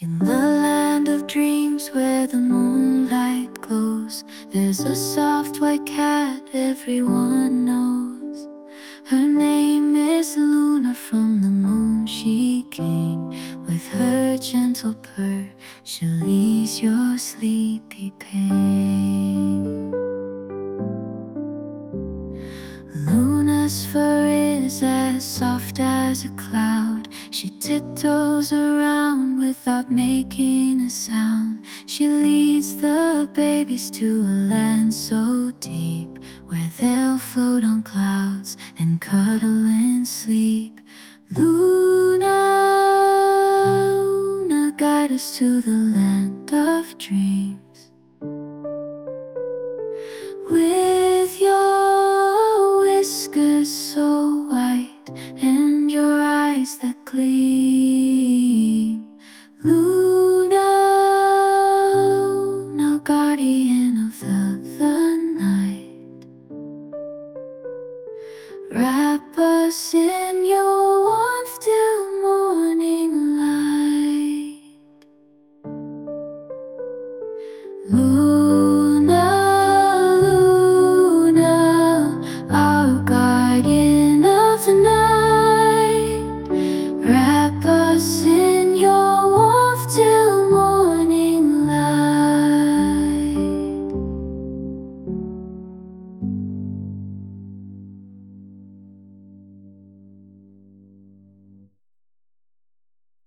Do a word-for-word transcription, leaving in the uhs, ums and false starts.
In the land of dreams where the moonlight glows, there's a soft white cat everyone knows. Her name is Luna, from the moon she came. With her gentle purr, she'll ease your sleepy pain. Luna's fur is as soft as a cloud. She tiptoes around without making a sound. She leads the babies to a land so deep, where they'll float on clouds and cuddle and sleep. Luna, Luna, guide us to the land of dreams. With your whiskers so white and your eyes that gleam, Luna,